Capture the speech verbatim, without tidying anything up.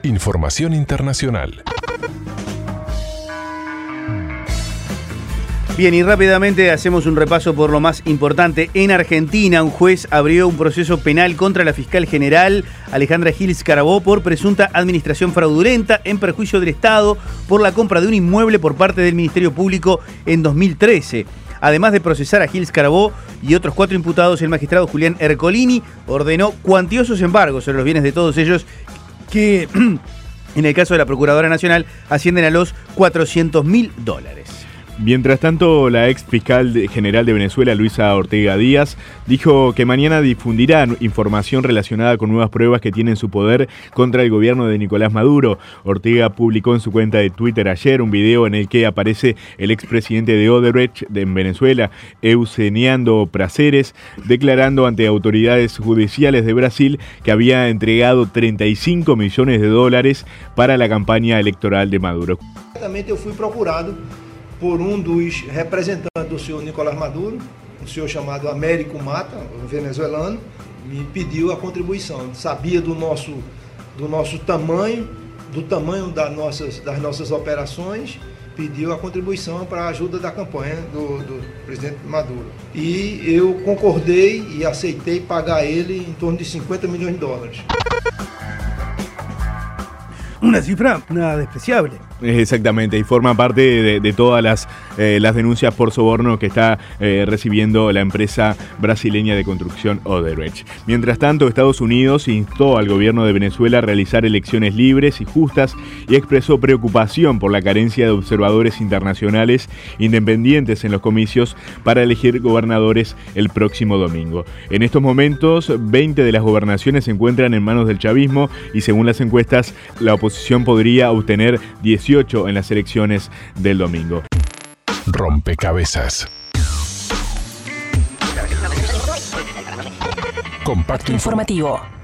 Información internacional. Bien, y rápidamente hacemos un repaso por lo más importante. En Argentina, un juez abrió un proceso penal contra la fiscal general Alejandra Giles Carbó por presunta administración fraudulenta en perjuicio del Estado por la compra de un inmueble por parte del Ministerio Público en dos mil trece. Además de procesar a Giles Carbó y otros cuatro imputados, el magistrado Julián Ercolini ordenó cuantiosos embargos sobre los bienes de todos ellos que, en el caso de la Procuradora Nacional, ascienden a los cuatrocientos mil dólares. Mientras tanto, la ex fiscal general de Venezuela, Luisa Ortega Díaz, dijo que mañana difundirá información relacionada con nuevas pruebas que tiene en su poder contra el gobierno de Nicolás Maduro. Ortega publicó en su cuenta de Twitter ayer un video en el que aparece el expresidente de Odebrecht en Venezuela, Euseniando Prazeres, declarando ante autoridades judiciales de Brasil que había entregado treinta y cinco millones de dólares para la campaña electoral de Maduro. Eu fui procurado por um dos representantes do senhor Nicolás Maduro, um senhor chamado Américo Mata, um venezuelano, me pediu a contribuição. Sabia do nosso, do nosso tamanho, do tamanho das nossas, das nossas operações, pediu a contribuição para a ajuda da campanha do, do presidente Maduro. E eu concordei e aceitei pagar ele em torno de cincuenta milhões de dólares. Una cifra nada despreciable. Exactamente, y forma parte de, de todas las, eh, las denuncias por soborno que está eh, recibiendo la empresa brasileña de construcción Odebrecht. Mientras tanto, Estados Unidos instó al gobierno de Venezuela a realizar elecciones libres y justas y expresó preocupación por la carencia de observadores internacionales independientes en los comicios para elegir gobernadores el próximo domingo. En estos momentos, veinte de las gobernaciones se encuentran en manos del chavismo y según las encuestas, la oposición podría obtener dieciocho en las elecciones del domingo. Rompecabezas. Compacto informativo.